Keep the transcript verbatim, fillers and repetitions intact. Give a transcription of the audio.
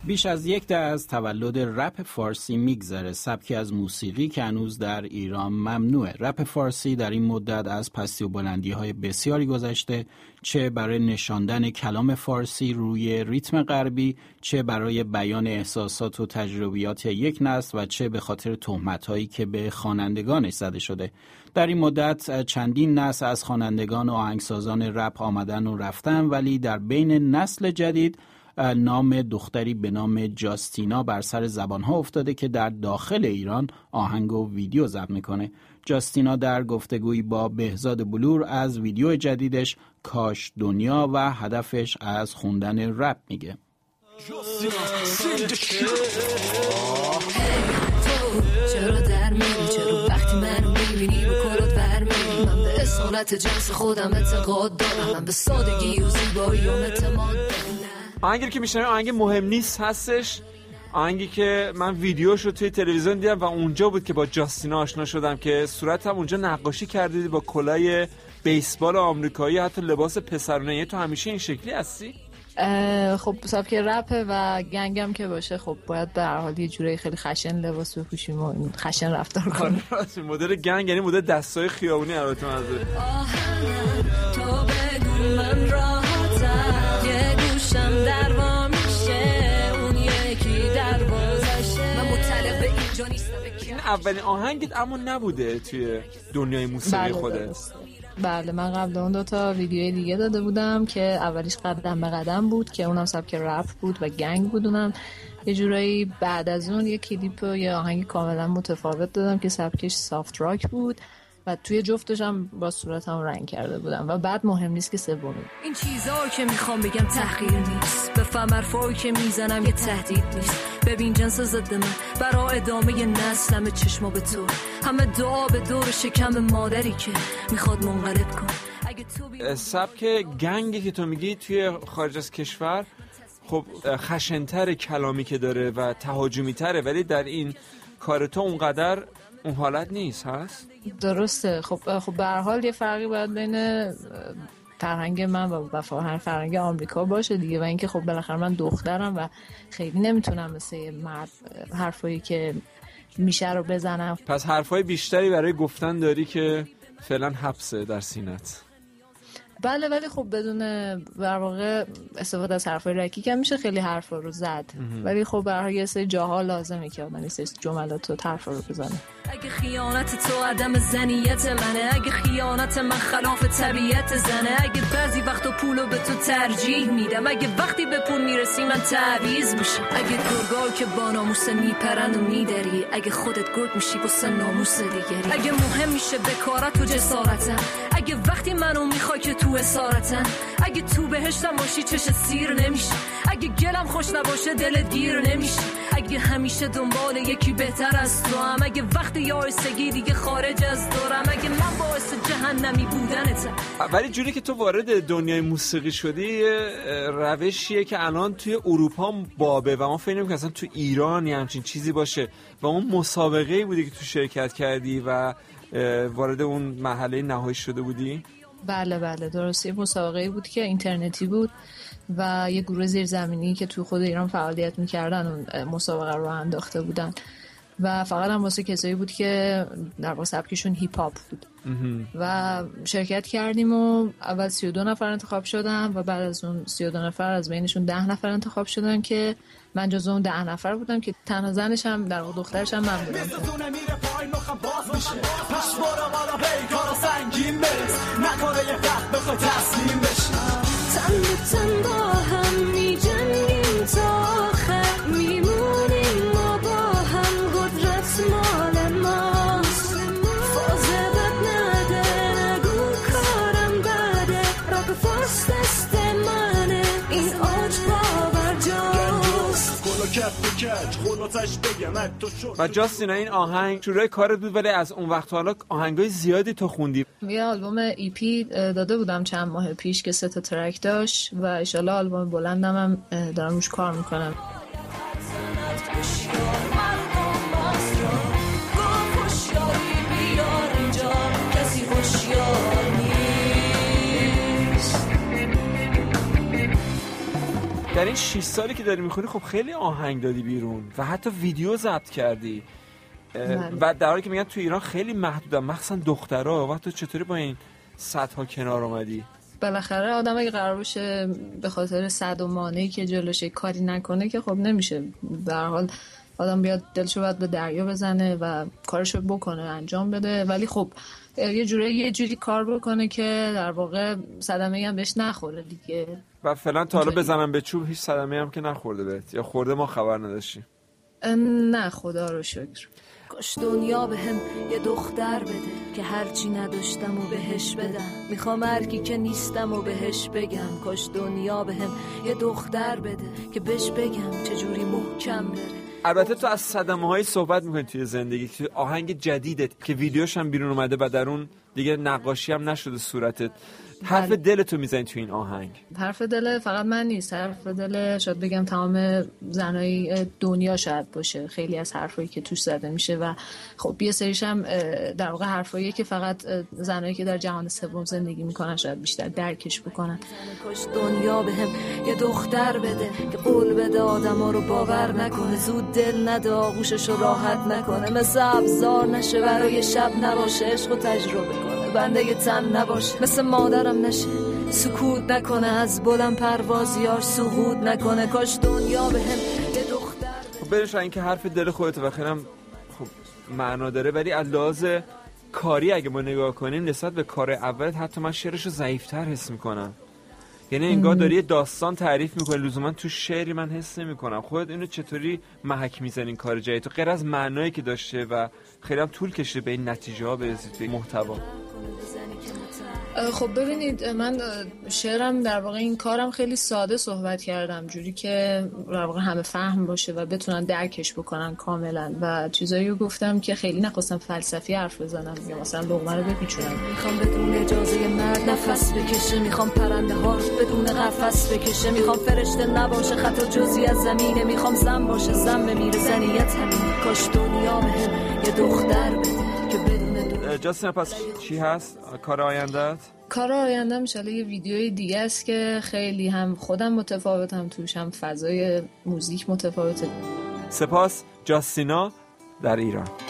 بیش از یک دهه از تولد رپ فارسی میگذره، سبکی از موسیقی که هنوز در ایران ممنوعه. رپ فارسی در این مدت از پستی و بلندی های بسیاری گذشته، چه برای نشاندن کلام فارسی روی ریتم غربی، چه برای بیان احساسات و تجربیات یک نسل و چه به خاطر تهمت هایی که به خوانندگانش زده شده. در این مدت چندین نسل از خوانندگان و آهنگسازان رپ آمدن و رفتن، ولی در بین نسل جدید نام دختری به نام جاستینا بر سر زبانها افتاده که در داخل ایران آهنگ و ویدیو ضبط میکنه. جاستینا در گفتگویی با بهزاد بلور از ویدیو جدیدش کاش دنیا و هدفش از خوندن رپ میگه. چرا در میری، چرا وقتی منو میبینی با کلات برمیری؟ من به اصالت جنس خودم اعتقاد دارم، من به سادگی و زیبایی و اعتماد دارم. آهنگی که میشنویم آهنگ مهم نیست هستش، آهنگی که من ویدیوشو توی تلویزیون دیدم و اونجا بود که با جاستینا آشنا شدم که صورتم اونجا نقاشی کردید با کلاه بیسبال آمریکایی، حتی لباس پسرانه. تو همیشه این شکلی هستی؟ خب سبک رپ و گنگم که باشه، خب باید به هر حال یه جوری خیلی خشن لباس بپوشیم و خشن رفتار کنیم. مدل گنگ یعنی مدل دستای خیابونی. البته منظور تو بگو من راحتم، یه گوشم در وا میشه، اون یکی در بازشه، من مطلع به اینجا نیستم. این اولین آهنگت اما نبوده توی دنیای موسیقی بله خودت؟ بله، من قبل اون دو تا ویدیوی دیگه داده بودم که اولیش قدم به قدم بود که اونم سبک رپ بود و گنگ بود. اونم یه جورایی بعد از اون یه کلیپ و یه آهنگ کاملا متفاوت دادم که سبکش سافت راک بود و توی جفتش هم با صورتم رنگ کرده بودم. و بعد مهم نیست که سومی. این چیزا که میخوام بگم تحقیر نیست، بفهم حرفایی که میزنم یه تهدید نیست. ببین جنس ضد من برا ادامه ی نسلم، چشما به تو همه دعا به دور شکم مادری که میخواد منقلب کن. سبک گنگی که تو میگی توی خارج از کشور خب خشن‌تر کلامی که داره و تهاجمی تره، ولی در این کار تو اونقدر اون حالت نیست هست؟ درسته. خب خب به هر حال یه فرقی باید بین فرهنگ من و فرهنگ فرهنگ آمریکا باشه دیگه، و اینکه خب بالاخره من دخترم و خیلی نمیتونم مثل مرد حرفایی که میشه رو بزنم. پس حرفای بیشتری برای گفتن داری که فعلا حبسه در سینت. بله، ولی خب بدون در واقع استفاده از حرفای رکیک هم میشه خیلی حرفا رو زد، ولی خب به هر حال یه سری جاها لازمه که آدم یه سری جملات و حرفا رو بزنه. اگه خیانت تو عدم زنیت منه، اگه خیانت من خلاف طبیعت زنه، اگه بعضی وقتا پولو به تو ترجیح میدم، اگه وقتی به پول میرسی من تعویض میشم، اگه گرگا که با ناموس میپرن و میدری، اگه خودت گرگ میشی واسه ناموس دیگری، اگه مهم میشه بکارت و جسارتم، اگه وقتی منو میخوای که تو اسارتن، اگه تو بهشتم باشی چش سیر نمیشه، اگه گلم خوش نباشه دل دیر نمیشه، اگه همیشه دنبال یکی بهتر از تو هم، اگه وقتی یائسگی دیگه خارج از دورم، اگه من باعث جهنمی بودنتم. ولی جوری که تو وارد دنیای موسیقی شدی روشیه که الان توی اروپا بابه و ما فکر نمی‌کنم اصلا تو ایران یه همچین چیزی باشه، و اون مسابقه‌ای بودی که تو شرکت کردی و وارد اون مرحله نهایی شده بودی؟ بله بله درسته. مسابقه‌ای بود که اینترنتی بود و یه گروه زیرزمینی که تو خود ایران فعالیت می‌کردن اون مسابقه رو انداخته بودن و فقط هم واسه کسایی بود که در واقع سبکشون هیپ هاپ بود و شرکت کردیم و اول سی و دو نفر انتخاب شدن و بعد از اون سی و دو نفر از بینشون ده نفر انتخاب شدن که من جزو اون ده نفر بودم که تنها زنش هم در واقع دخترش هم من بودم. تن به تن با هم می جنگیم تا آخر میمونیم ما با هم، قدرت مال ماست، فازه بد نده نگو کارم بده، راب فارس دست منه این آج باور جاست. و جاستینا این آهنگ شروع کارت بود، ولی از اون وقت حالا آهنگای زیادی تو خوندی. یه آلبوم ای پی داده بودم چند ماه پیش که سه تا ترک داشت و ان شاءالله آلبوم بلندم هم دارم روش کار میکنم. در این شش سالی که داری میخونی خب خیلی آهنگ دادی بیرون و حتی ویدیو ضبط کردی و در حالی که میگن تو ایران خیلی محدودن مخصوصا دخترها، و تو چطوری با این سطح ها کنار اومدی؟ بالاخره آدم اگه قرار باشه به خاطر صد و مانعی که جلوش کاری نکنه که خب نمیشه. به هر حال آدم بیاد دلشو باید به دریا بزنه و کارشو بکنه، انجام بده، ولی خب یه جوری یه جوری کار بکنه که در واقع صدمه‌ای هم بهش نخوره دیگه. و فعلا تا حالا بزنم به چوب هیچ صدمه‌ای هم که نخورده بهت، یا خورده ما خبر نداشتیم؟ نه خدا رو شکر. کاش دنیا به هم یه دختر بده که هرچی نداشتم و بهش بدم، میخوام هرکی که نیستم و بهش بگم. کاش دنیا به هم یه دختر بده که بهش بگم چجوری محکم بره. البته تو از صدمه‌های صحبت می‌کنی توی زندگی، توی آهنگ جدیدت که ویدیوش هم بیرون اومده و در اون دیگه نقاشی هم نشده صورتت، حرف دلتو میزنی توی این آهنگ. حرف دل فقط من نیست، حرف دل شاید بگم تمام زنای دنیا شاید باشه. خیلی از حرفایی که توش زده میشه و خب یه سریش هم در واقع حرفایی که فقط زنایی که در جهان سوم زندگی میکنن شاید بیشتر درکش بکنن. کاش دنیا بهم یه دختر بده که قول بده آدما رو باور نکنه، زود دل نده آغوشش رو راحت نکنه، مثل ابزار نشه برای شب نباشه، عشق رو تجربه کنه بنده تن نباشه، مثل مادرم نشه سکوت نکنه، از بلند پروازیاش سقوط نکنه. کاش دنیا بهم یه دختر. خب برش این که حرف دل خودت و خیلی هم خب معنا داره، ولی از لحاظ کاری اگه ما نگاه کنیم نسبت به کار اولت حتی من شعرشو ضعیف‌تر حس میکنم. یعنی انگار داری یه داستان تعریف میکنی، لزوما تو شعری من حس نمیکنم. خودت اینو چطوری محک میزنی این کار جدید تو، غیر از معنایی که داشته و خیلی هم طول کشیده به این نتیجه ها برسید به محتوا؟ خب ببینید من شعرم در واقع این کارم خیلی ساده صحبت کردم، جوری که در واقع همه فهم باشه و بتونن درکش بکنن کاملا، و چیزایی رو گفتم که خیلی نخواستم فلسفی حرف بزنم یا مثلا لقمه رو بپیچونم. میخوام بدون اجازه مرد نفس بکشه، میخوام پرنده ها رو بدون قفس بکشه، میخوام فرشته نباشه خطا جزئی از زمینه، میخوام زن باشه زن بمیره زنیت همینه. کاش دنیا بهم یه دختر بده که بدون جاستین. پس چی هست کار آینده‌ات؟ کار آینده میشه یه ویدیوی دیگه است که خیلی هم خودم متفاوتم توش، هم فضای موزیک متفاوته. سپاس جاستینا در ایران.